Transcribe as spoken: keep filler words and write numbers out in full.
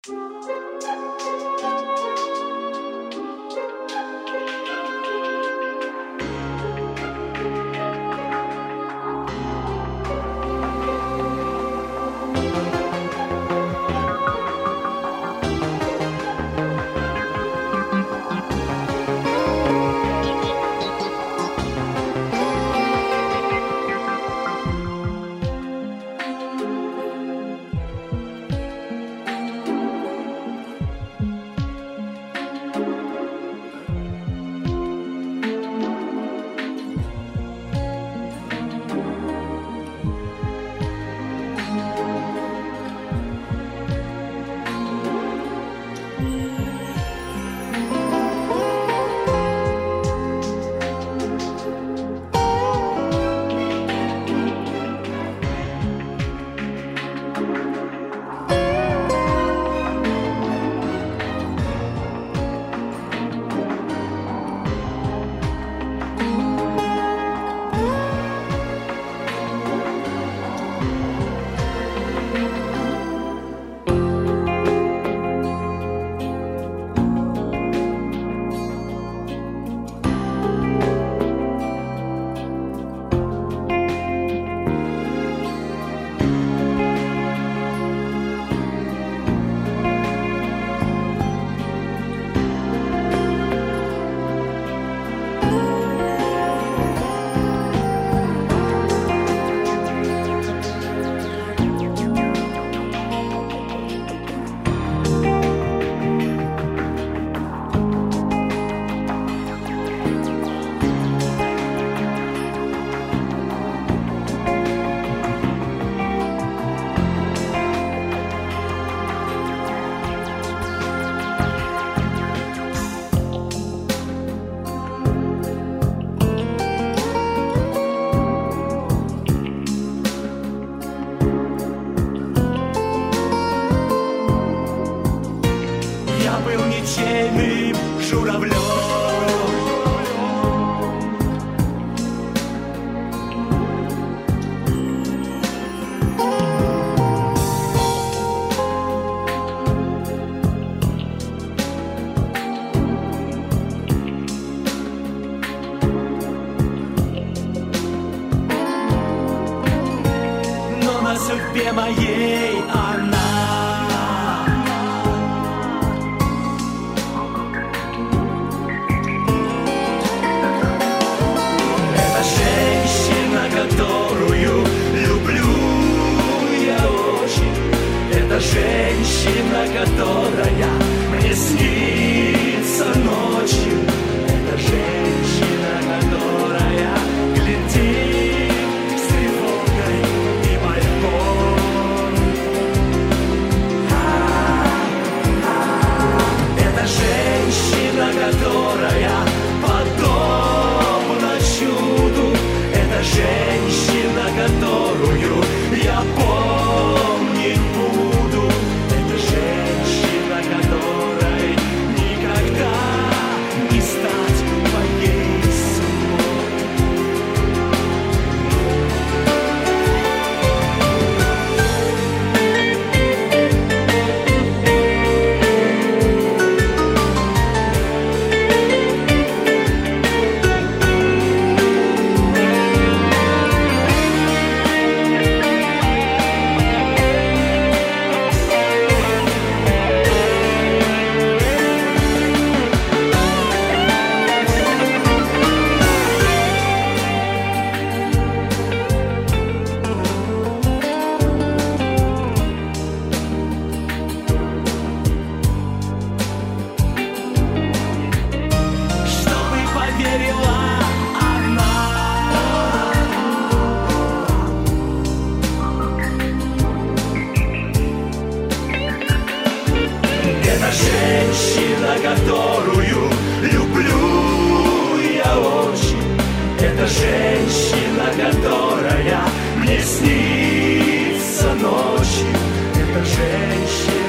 Судьбе моей она. Это женщина, которую люблю я очень. Это женщина, которая мне снится ночью. Это женщина, которая глядит с тревогой и мольбой. Это женщина, которая подобна чуду. Это женщина, которую я помнить буду. Это женщина, которой никогда не стать моей судьбой. Это женщина, которую люблю я очень. Это женщина, которая мне снится ночью. Это женщина.